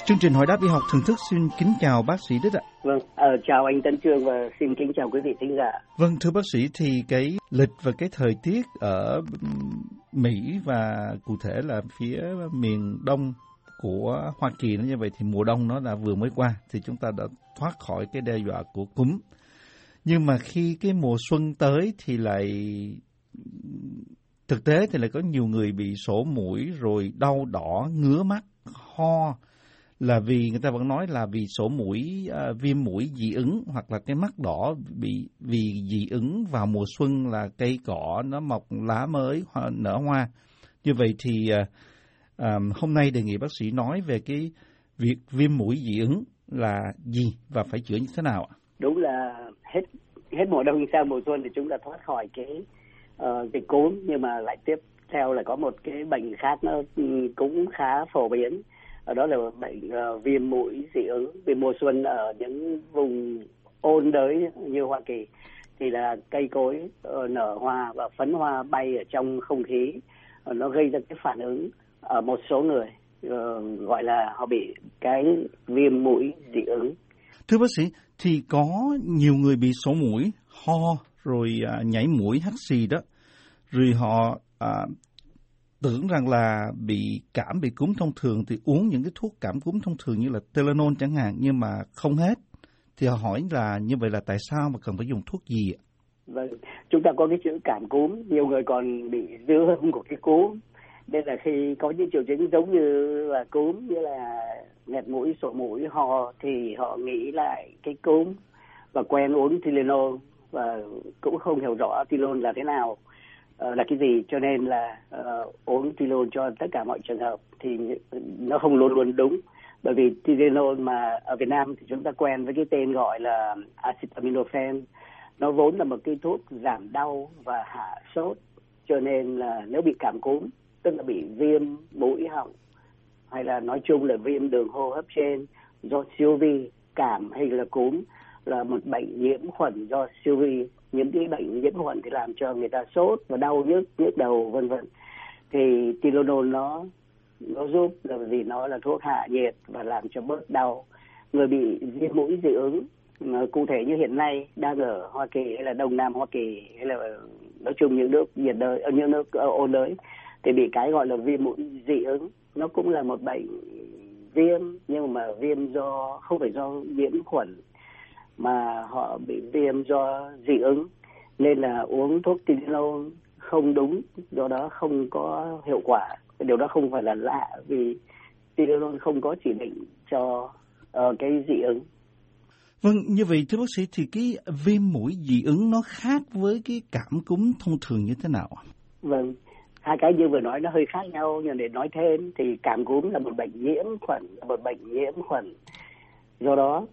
Chương trình Hỏi đáp y học thường thức xin kính chào bác sĩ Đức ạ. Vâng, chào anh Tấn Trương và xin kính chào quý vị thính giả. Vâng, thưa bác sĩ, thì cái lịch và cái thời tiết ở Mỹ và cụ thể là phía miền đông của Hoa Kỳ nó như vậy thì mùa đông nó đã vừa mới qua thì chúng ta đã thoát khỏi cái đe dọa của cúm. Nhưng mà khi cái mùa xuân tới thì lại thực tế thì lại có nhiều người bị sổ mũi rồi đau đỏ, ngứa mắt, ho, là vì người ta vẫn nói là vì sổ mũi, viêm mũi dị ứng hoặc là cái mắt đỏ vì dị ứng vào mùa xuân là cây cỏ nó mọc lá mới, nở hoa. Như vậy thì hôm nay đề nghị bác sĩ nói về cái việc viêm mũi dị ứng là gì và phải chữa như thế nào ạ? Đúng là hết mùa đông sang mùa xuân thì chúng ta thoát khỏi cái cúm, nhưng mà lại tiếp theo là có một cái bệnh khác nó cũng khá phổ biến. Đó là bệnh viêm mũi dị ứng. Vì mùa xuân ở những vùng ôn đới như Hoa Kỳ thì là cây cối nở hoa và phấn hoa bay ở trong không khí, nó gây ra cái phản ứng ở một số người, gọi là họ bị cái viêm mũi dị ứng. Thưa bác sĩ, thì có nhiều người bị sổ mũi, ho rồi nhảy mũi, hắt xì đó, rồi họ tưởng rằng là bị cảm, bị cúm thông thường thì uống những cái thuốc cảm cúm thông thường như là Tylenol chẳng hạn, nhưng mà không hết. Thì họ hỏi là như vậy là tại sao mà cần phải dùng thuốc gì ạ? Vâng, chúng ta có cái chữ cảm cúm, nhiều người còn bị dư âm của cái cúm. Nên là khi có những triệu chứng giống như là cúm, như là nghẹt mũi, sổ mũi, ho thì họ nghĩ lại cái cúm và quen uống Tylenol và cũng không hiểu rõ Tylenol là thế nào, là cái gì, cho nên là uống Tylenol cho tất cả mọi trường hợp thì nó không luôn luôn đúng. Bởi vì Tylenol mà ở Việt Nam thì chúng ta quen với cái tên gọi là acetaminophen, nó vốn là một cái thuốc giảm đau và hạ sốt, cho nên là nếu bị cảm cúm, tức là bị viêm mũi họng hay là nói chung là viêm đường hô hấp trên do siêu vi, cảm hay là cúm là một bệnh nhiễm khuẩn do siêu vi. Những cái bệnh nhiễm khuẩn thì làm cho người ta sốt và đau nhức đầu vân vân. Thì Tylenol nó giúp là vì nó là thuốc hạ nhiệt và làm cho bớt đau. Người bị viêm mũi dị ứng cụ thể như hiện nay đang ở Hoa Kỳ hay là Đông Nam Hoa Kỳ hay là nói chung những nước nhiệt đới, ở những nước ôn đới thì bị cái gọi là viêm mũi dị ứng. Nó cũng là một bệnh viêm, nhưng mà viêm do không phải do nhiễm khuẩn mà họ bị viêm do dị ứng, nên là uống thuốc Tylenol không đúng, do đó không có hiệu quả. Điều đó không phải là lạ vì Tylenol không có chỉ định cho cái dị ứng. Vâng, như vậy thưa bác sĩ thì cái viêm mũi dị ứng nó khác với cái cảm cúm thông thường như thế nào? Vâng, hai cái như vừa nói nó hơi khác nhau, nhưng để nói thêm thì cảm cúm là một bệnh nhiễm khuẩn, do đó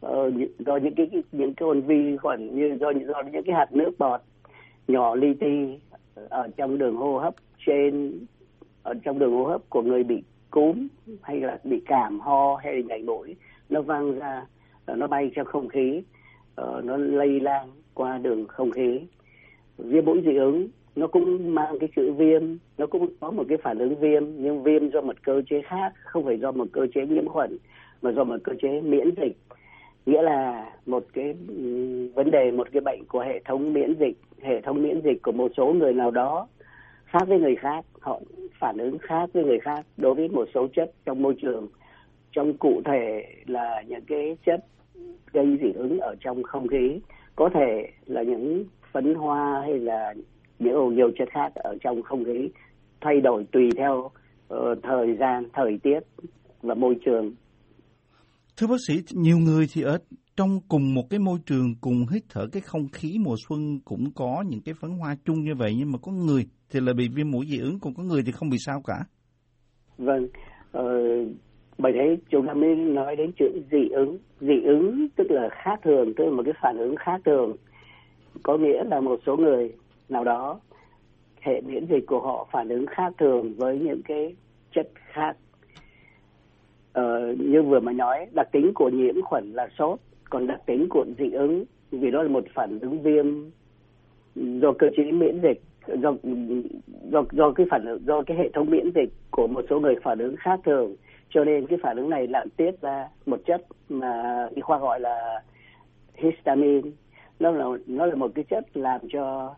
do những con vi khuẩn như do những cái hạt nước bọt nhỏ li ti ở trong đường hô hấp ở trong đường hô hấp của người bị cúm hay là bị cảm, ho hay là nhảy mũi, nó văng ra, nó bay trong không khí, nó lây lan qua đường không khí. Viêm mũi dị ứng nó cũng mang cái chữ viêm, nó cũng có một cái phản ứng viêm, nhưng viêm do một cơ chế khác, không phải do một cơ chế nhiễm khuẩn mà do một cơ chế miễn dịch. Nghĩa là một cái vấn đề, một cái bệnh của hệ thống miễn dịch của một số người nào đó khác với người khác, họ phản ứng khác với người khác đối với một số chất trong môi trường, trong cụ thể là những cái chất gây dị ứng ở trong không khí, có thể là những phấn hoa hay là nhiều chất khác ở trong không khí, thay đổi tùy theo thời gian, thời tiết và môi trường. Thưa bác sĩ, nhiều người thì ở trong cùng một cái môi trường, cùng hít thở cái không khí mùa xuân cũng có những cái phấn hoa chung như vậy, nhưng mà có người thì là bị viêm mũi dị ứng, còn có người thì không bị sao cả. Vâng, bởi thế chúng ta mới nói đến chữ dị ứng. Dị ứng tức là khác thường, tức là một cái phản ứng khác thường. Có nghĩa là một số người nào đó hệ miễn dịch của họ phản ứng khác thường với những cái chất khác. Như vừa mới nói, đặc tính của nhiễm khuẩn là sốt, còn đặc tính của dị ứng vì đó là một phản ứng viêm do cơ chế miễn dịch do cái hệ thống miễn dịch của một số người phản ứng khác thường, cho nên cái phản ứng này lại tiết ra một chất mà y khoa gọi là histamine. Nó là một cái chất làm cho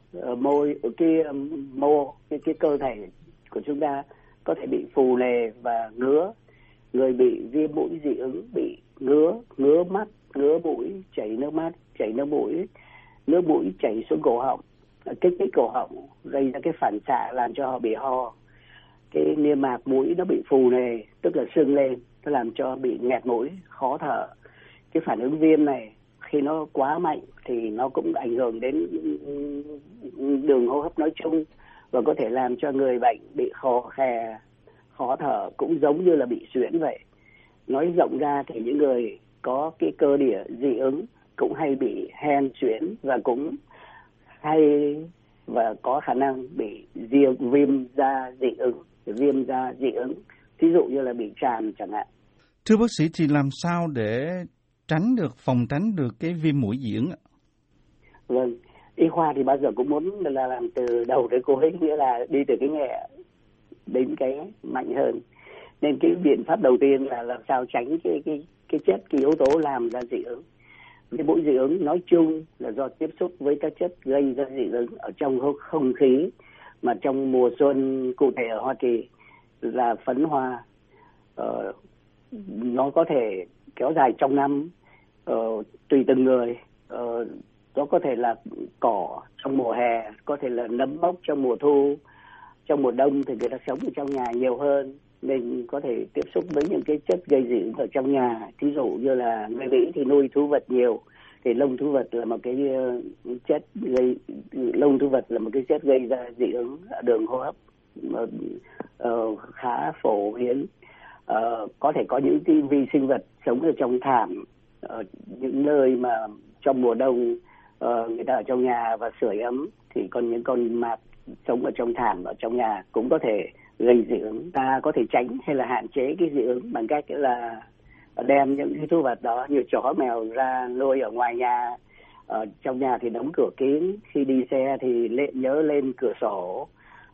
cái cơ thể của chúng ta có thể bị phù nề và ngứa. Người bị viêm mũi dị ứng bị ngứa mắt, ngứa mũi, chảy nước mắt, chảy nước mũi chảy xuống cổ họng, kích thích cổ họng, gây ra cái phản xạ làm cho họ bị ho. Cái niêm mạc mũi nó bị phù nề, tức là sưng lên, nó làm cho bị nghẹt mũi, khó thở. Cái phản ứng viêm này khi nó quá mạnh thì nó cũng ảnh hưởng đến đường hô hấp nói chung và có thể làm cho người bệnh bị khò khè, khó thở, cũng giống như là bị suyễn vậy. Nói rộng ra thì những người có cái cơ địa dị ứng cũng hay bị hen suyễn và cũng hay và có khả năng bị viêm da dị ứng, ví dụ như là bị tràm chẳng hạn. Thưa bác sĩ, thì làm sao để phòng tránh được cái viêm mũi dị ứng ạ? Vâng, y khoa thì bao giờ cũng muốn là làm từ đầu tới cuối, nghĩa là đi từ cái nhẹ đến cái mạnh hơn. Nên cái biện pháp đầu tiên là làm sao tránh cái yếu tố làm ra dị ứng. Cái mũi dị ứng nói chung là do tiếp xúc với các chất gây ra dị ứng ở trong không khí, mà trong mùa xuân cụ thể ở Hoa Kỳ là phấn hoa. Nó có thể kéo dài trong năm, tùy từng người. Nó có thể là cỏ trong mùa hè, có thể là nấm mốc trong mùa thu. Trong mùa đông thì người ta sống ở trong nhà nhiều hơn, nên có thể tiếp xúc với những cái chất gây dị ứng ở trong nhà. Thí dụ như là người Mỹ thì nuôi thú vật nhiều, thì lông thú vật là một cái chất gây ra dị ứng đường hô hấp khá phổ biến. Có thể có những cái vi sinh vật sống ở trong thảm, ở những nơi mà trong mùa đông người ta ở trong nhà và sưởi ấm, thì còn những con mạt sống ở trong thảm ở trong nhà cũng có thể gây dị ứng. Ta có thể tránh hay là hạn chế cái dị ứng bằng cách là đem những cái thú vật đó như chó mèo ra nuôi ở ngoài nhà. Trong nhà thì đóng cửa kín, khi đi xe thì nhớ lên cửa sổ.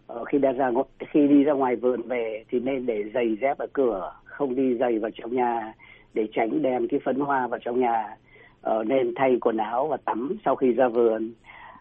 Khi đi ra ngoài vườn về thì nên để giày dép ở cửa, không đi giày vào trong nhà để tránh đem cái phấn hoa vào trong nhà. Nên thay quần áo và tắm sau khi ra vườn.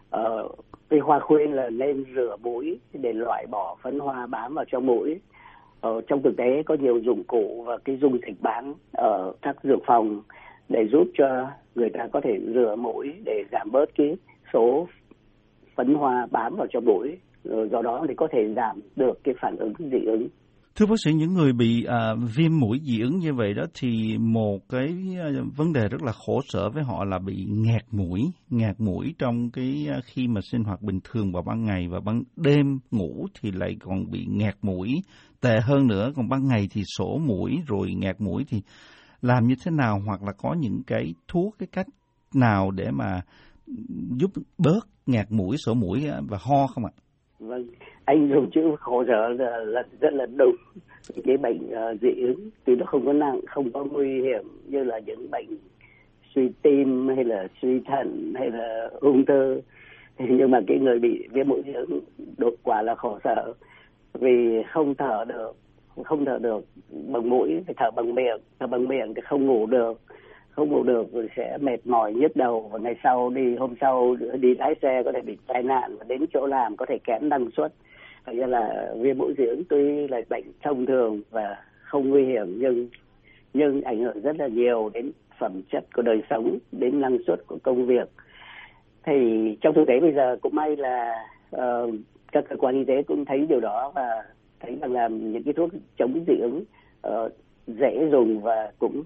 Y khoa khuyên là nên rửa mũi để loại bỏ phấn hoa bám vào trong mũi. Trong thực tế có nhiều dụng cụ và cái dung dịch bán ở các dược phòng để giúp cho người ta có thể rửa mũi để giảm bớt cái số phấn hoa bám vào trong mũi. Do đó thì có thể giảm được cái phản ứng dị ứng. Thưa bác sĩ, những người bị viêm mũi dị ứng như vậy đó thì một cái vấn đề rất là khổ sở với họ là bị nghẹt mũi trong cái khi mà sinh hoạt bình thường vào ban ngày, và ban đêm ngủ thì lại còn bị nghẹt mũi. Tệ hơn nữa, còn ban ngày thì sổ mũi rồi nghẹt mũi, thì làm như thế nào, hoặc là có những cái thuốc, cái cách nào để mà giúp bớt nghẹt mũi, sổ mũi và ho không ạ? Vâng, anh dùng chữ khổ sở là rất là đúng. Cái bệnh dị ứng thì nó không có nặng, không có nguy hiểm như là những bệnh suy tim hay là suy thận hay là ung thư. Nhưng mà cái người bị viêm mũi dị ứng đột quả là khổ sở, vì không thở được bằng mũi, phải thở bằng miệng thì không ngủ được rồi sẽ mệt mỏi, nhức đầu, và hôm sau đi lái xe có thể bị tai nạn và đến chỗ làm có thể kém năng suất. Thành ra là viêm mũi dị ứng tuy là bệnh thông thường và không nguy hiểm nhưng ảnh hưởng rất là nhiều đến phẩm chất của đời sống, đến năng suất của công việc. Thì trong thực tế bây giờ cũng may là các cơ quan y tế cũng thấy điều đó và thấy rằng là những cái thuốc chống dị ứng dễ dùng và cũng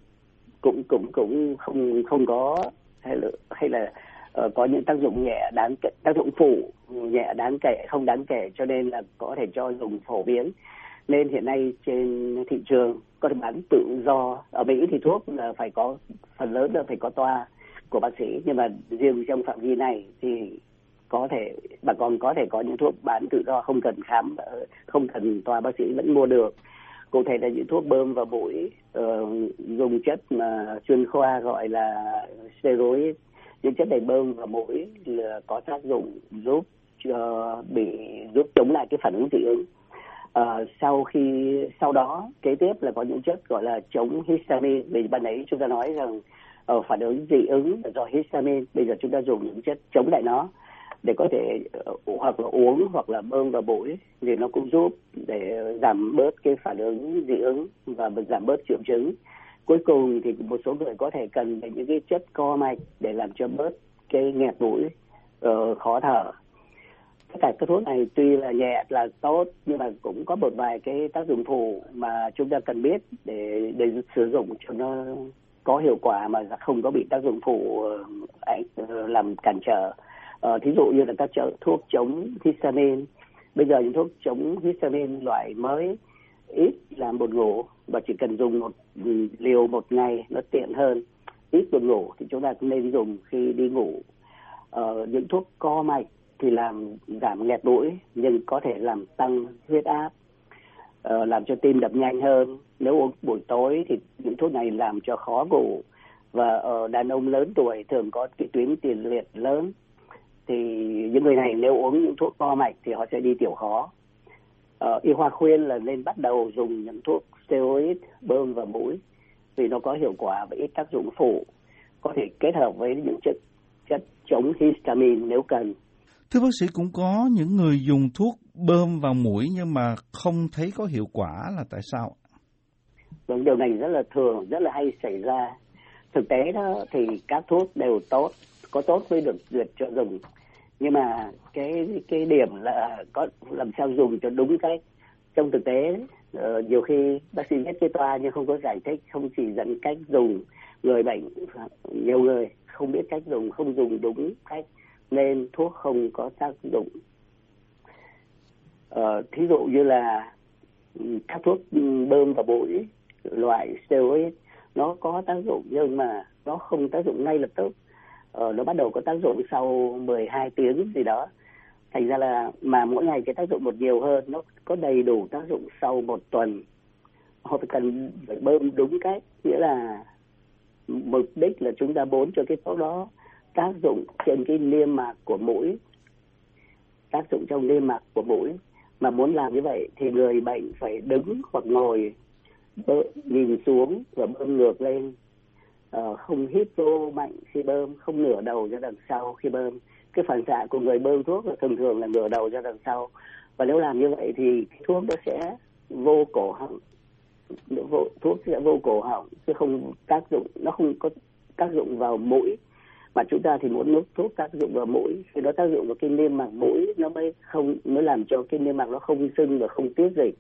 không có hay là có những tác dụng nhẹ tác dụng phụ nhẹ không đáng kể, cho nên là có thể cho dùng phổ biến. Nên hiện nay trên thị trường có thể bán tự do. Ở Mỹ thì thuốc là phải có, phần lớn là phải có toa của bác sĩ, nhưng mà riêng trong phạm vi này thì bà con có thể có những thuốc bán tự do, không cần khám, không cần toa bác sĩ vẫn mua được. Cụ thể là những thuốc bơm vào mũi, dùng chất mà chuyên khoa gọi là steroid. Những chất này bơm vào mũi là có tác dụng giúp bị giúp chống lại cái phản ứng dị ứng. Sau đó kế tiếp là có những chất gọi là chống histamine. Vì ban nãy chúng ta nói rằng phản ứng dị ứng là do histamine, bây giờ chúng ta dùng những chất chống lại nó để có thể hoặc là uống hoặc là bơm vào mũi, thì nó cũng giúp để giảm bớt cái phản ứng dị ứng và giảm bớt triệu chứng. Cuối cùng thì một số người có thể cần những cái chất co mạch để làm cho bớt cái nghẹt mũi, khó thở. Tất cả các thuốc này tuy là nhẹ là tốt, nhưng mà cũng có một vài cái tác dụng phụ mà chúng ta cần biết để sử dụng cho nó có hiệu quả mà không có bị tác dụng phụ làm cản trở. Thí dụ như là các thuốc chống histamine. Bây giờ những thuốc chống histamine loại mới ít làm buồn ngủ và chỉ cần dùng một liều một ngày, nó tiện hơn. Ít buồn ngủ thì chúng ta cũng nên dùng khi đi ngủ. Những thuốc co mạch thì giảm nghẹt mũi nhưng có thể làm tăng huyết áp, làm cho tim đập nhanh hơn. Nếu uống buổi tối thì những thuốc này làm cho khó ngủ, và ở đàn ông lớn tuổi thường có cái tuyến tiền liệt lớn, thì những người này nếu uống những thuốc co mạch thì họ sẽ đi tiểu khó. Y khoa khuyên là nên bắt đầu dùng những thuốc steroid bơm vào mũi vì nó có hiệu quả và ít tác dụng phụ, có thể kết hợp với những chất chống histamine nếu cần. Thưa bác sĩ, cũng có những người dùng thuốc bơm vào mũi nhưng mà không thấy có hiệu quả, là tại sao? Vâng, điều này rất là thường, rất là hay xảy ra. Thực tế đó thì các thuốc đều tốt, có tốt mới được duyệt cho dùng. Nhưng mà cái điểm là có làm sao dùng cho đúng cách. Trong thực tế, nhiều khi bác sĩ viết cái toa nhưng không có giải thích, không chỉ dẫn cách dùng. Người bệnh, nhiều người không biết cách dùng, không dùng đúng cách nên thuốc không có tác dụng. Thí dụ như là các thuốc bơm vào mũi loại steroid, nó có tác dụng nhưng mà nó không tác dụng ngay lập tức. Nó bắt đầu có tác dụng sau 12 tiếng gì đó. Thành ra là mà mỗi ngày cái tác dụng một nhiều hơn, nó có đầy đủ tác dụng sau 1 tuần. Họ cần phải bơm đúng cách, nghĩa là mục đích là chúng ta muốn cho cái thuốc đó tác dụng trên cái niêm mạc của mũi, tác dụng trong niêm mạc của mũi. Mà muốn làm như vậy thì người bệnh phải đứng hoặc ngồi, nhìn xuống và bơm ngược lên, không hít vô mạnh khi bơm, không ngửa đầu ra đằng sau khi bơm. Cái phản xạ của người bơm thuốc là thường là ngửa đầu ra đằng sau, và nếu làm như vậy thì cái thuốc nó sẽ vô cổ họng, thuốc sẽ vô cổ họng chứ không tác dụng, nó không có tác dụng vào mũi. Mà chúng ta thì muốn thuốc tác dụng vào mũi, khi nó tác dụng vào cái niêm mạc mũi, nó mới làm cho cái niêm mạc nó không sưng và không tiết dịch.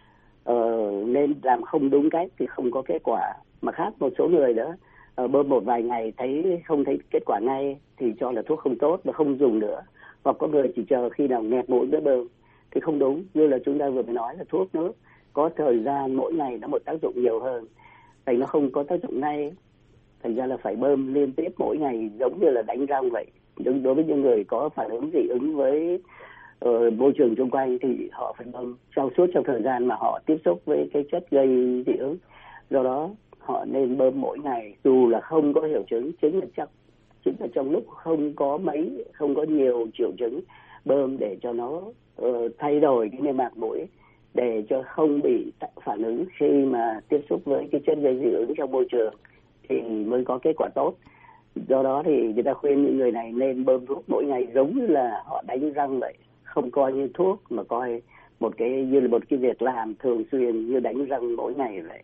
Nên làm không đúng cách thì không có kết quả. Mà khác một số người đó, bơm một vài ngày không thấy kết quả ngay thì cho là thuốc không tốt và không dùng nữa. Hoặc có người chỉ chờ khi nào nghẹt mũi mới bơm thì không đúng. Như là chúng ta vừa mới nói là thuốc nó có thời gian mỗi ngày nó một tác dụng nhiều hơn, thì nó không có tác dụng ngay. Thành ra là phải bơm liên tiếp mỗi ngày, giống như là đánh răng vậy. Đối với những người có phản ứng dị ứng với môi trường xung quanh thì họ phải bơm suốt trong thời gian mà họ tiếp xúc với cái chất gây dị ứng. Do đó họ nên bơm mỗi ngày, dù là không có triệu chứng, chính là trong lúc không có nhiều triệu chứng, bơm để cho nó thay đổi cái niêm mạc mũi, để cho không bị phản ứng khi mà tiếp xúc với cái chất gây dị ứng trong môi trường thì mới có kết quả tốt. Do đó thì người ta khuyên những người này nên bơm thuốc mỗi ngày, giống như là họ đánh răng vậy, không coi như thuốc mà coi như là một cái việc làm thường xuyên như đánh răng mỗi ngày vậy.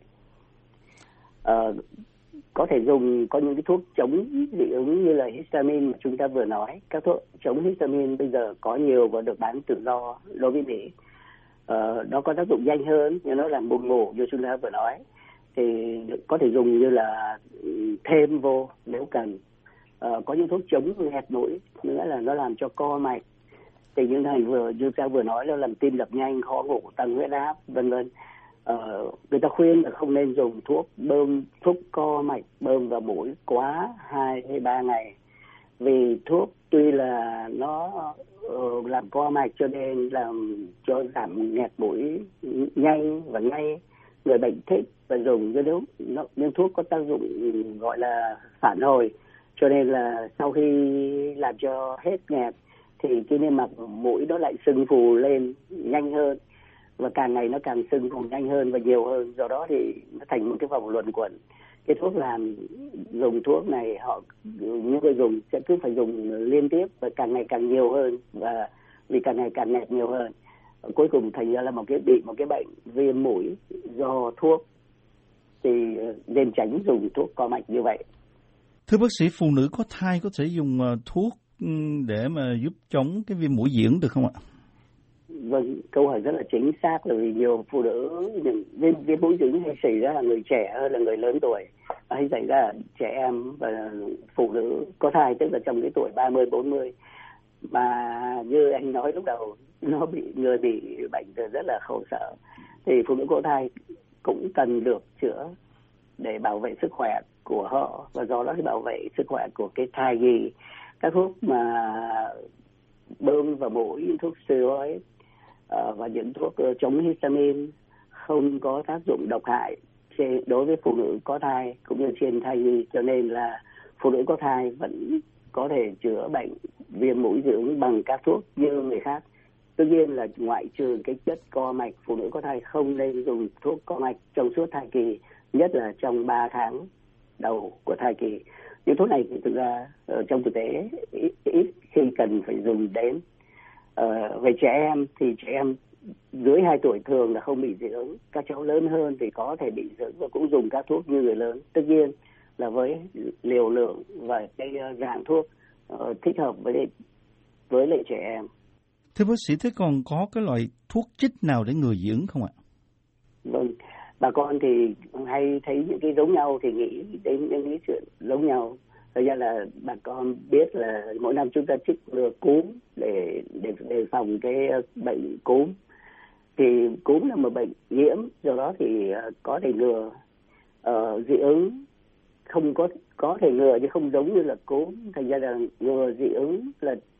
Có thể có những cái thuốc chống dị ứng như là histamine mà chúng ta vừa nói. Các thuốc chống histamine bây giờ có nhiều và được bán tự do đối với Mỹ. Nó có tác dụng nhanh hơn, nhưng nó làm buồn ngủ như chúng ta vừa nói. Thì có thể dùng như là thêm vô nếu cần. Có những thuốc chống nghẹt mũi, nghĩa là nó làm cho co mạch. Thì như này như ta vừa nói, nó làm tim đập nhanh, khó ngủ, tăng huyết áp, vân vân. Người ta khuyên là không nên dùng thuốc co mạch bơm vào mũi quá 2 hay 3 ngày. Vì thuốc tuy là nó làm co mạch cho nên làm cho giảm nghẹt mũi nhanh và ngay, người bệnh thích và dùng, nhưng thuốc có tác dụng gọi là phản hồi, cho nên là sau khi làm cho hết nghẹt thì cái niêm mạc mũi nó lại sưng phù lên nhanh hơn, và càng ngày nó càng sưng phù nhanh hơn và nhiều hơn, do đó thì nó thành một cái vòng luẩn quẩn. Cái thuốc dùng thuốc này những người dùng sẽ cứ phải dùng liên tiếp và càng ngày càng nhiều hơn, và vì càng ngày càng nghẹt nhiều hơn, cuối cùng thành ra là một cái bệnh viêm mũi do thuốc, thì nên tránh dùng thuốc co mạch như vậy. Thưa bác sĩ, phụ nữ có thai có thể dùng thuốc để mà giúp chống cái viêm mũi dị ứng được không ạ? Vâng, câu hỏi rất là chính xác, là vì nhiều phụ nữ viêm mũi dị ứng hay xảy ra là người trẻ hơn là người lớn tuổi, hay xảy ra là trẻ em và phụ nữ có thai, tức là trong cái tuổi 30-40. Mà như anh nói lúc đầu, người bị bệnh rất là khổ sở, thì phụ nữ có thai cũng cần được chữa để bảo vệ sức khỏe của họ, và do đó thì bảo vệ sức khỏe của cái thai nhi. Các thuốc mà bơm vào mũi, thuốc steroid và những thuốc chống histamine không có tác dụng độc hại đối với phụ nữ có thai cũng như trên thai nhi, cho nên là phụ nữ có thai vẫn có thể chữa bệnh viêm mũi dị ứng bằng các thuốc như người khác. Tất nhiên là ngoại trừ cái chất co mạch, phụ nữ có thai không nên dùng thuốc co mạch trong suốt thai kỳ, nhất là trong 3 tháng đầu của thai kỳ. Những thuốc này thì thực ra trong thực tế ít khi cần phải dùng đến. Về trẻ em thì trẻ em dưới 2 tuổi thường là không bị dị ứng. Các cháu lớn hơn thì có thể bị dị ứng và cũng dùng các thuốc như người lớn. Tất nhiên là với liều lượng và cái dạng thuốc thích hợp với lại trẻ em. Thưa bác sĩ, thế còn có cái loại thuốc chích nào để ngừa dị ứng không ạ? Vâng, bà con thì hay thấy những cái giống nhau thì nghĩ đến những cái chuyện giống nhau. Thật ra là bà con biết là mỗi năm chúng ta chích ngừa cúm để đề phòng cái bệnh cúm. Thì cúm là một bệnh nhiễm, do đó thì có thể ngừa. Dị ứng không có thể ngừa nhưng không giống như là cúm. Thành ra là ngừa dị ứng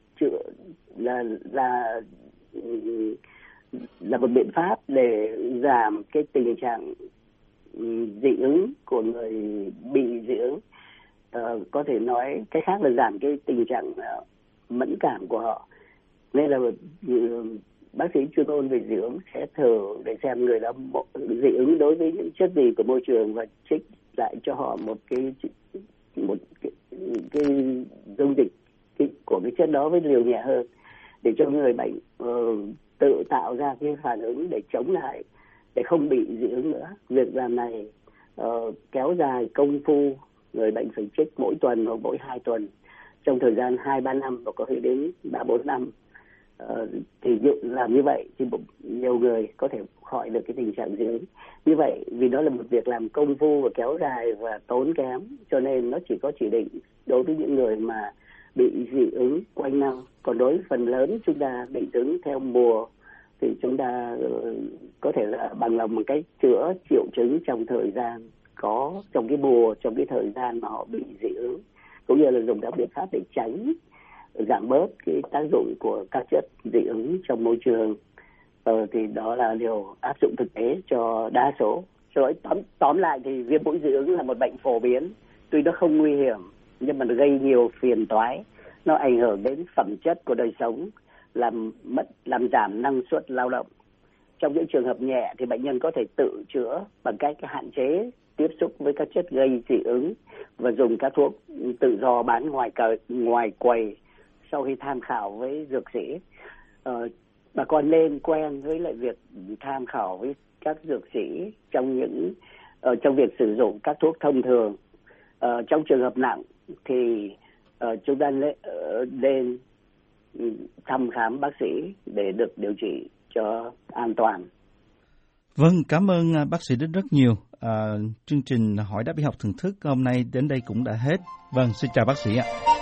là một biện pháp để giảm cái tình trạng dị ứng của người bị dị ứng. Có thể nói cách khác là giảm cái tình trạng mẫn cảm của họ. Nên là bác sĩ chuyên môn về dị ứng sẽ thử để xem người đó dị ứng đối với những chất gì của môi trường và trích lại cho họ một cái dung dịch của cái chất đó với liều nhẹ hơn, để cho người bệnh tự tạo ra cái phản ứng để chống lại, để không bị dị ứng nữa. Việc làm này kéo dài công phu, người bệnh phải trích mỗi tuần hoặc mỗi 2 tuần trong thời gian 2-3 năm và có thể đến 3-4 năm. Thì làm như vậy thì nhiều người có thể khỏi được cái tình trạng dị ứng. Như vậy vì đó là một việc làm công phu và kéo dài và tốn kém, cho nên nó chỉ có chỉ định đối với những người mà bị dị ứng quanh năm. Còn đối với phần lớn chúng ta bị dị ứng theo mùa thì chúng ta có thể là bằng lòng một cách chữa triệu chứng trong thời gian có trong cái mùa, trong cái thời gian mà họ bị dị ứng, cũng như là dùng các biện pháp để tránh giảm bớt cái tác dụng của các chất dị ứng trong môi trường. Thì đó là điều áp dụng thực tế cho đa số. Rồi tóm lại thì viêm mũi dị ứng là một bệnh phổ biến, tuy nó không nguy hiểm nhưng mà nó gây nhiều phiền toái, nó ảnh hưởng đến phẩm chất của đời sống, làm giảm năng suất lao động. Trong những trường hợp nhẹ thì bệnh nhân có thể tự chữa bằng cách hạn chế tiếp xúc với các chất gây dị ứng và dùng các thuốc tự do bán ngoài quầy sau khi tham khảo với dược sĩ. Bà con nên quen với lại việc tham khảo với các dược sĩ trong việc sử dụng các thuốc thông thường. Trong trường hợp nặng thì chúng ta nên thăm khám bác sĩ để được điều trị cho an toàn. Vâng, cảm ơn bác sĩ rất nhiều. Chương trình Hỏi đáp y học thường thức hôm nay đến đây cũng đã hết. Vâng, xin chào bác sĩ ạ.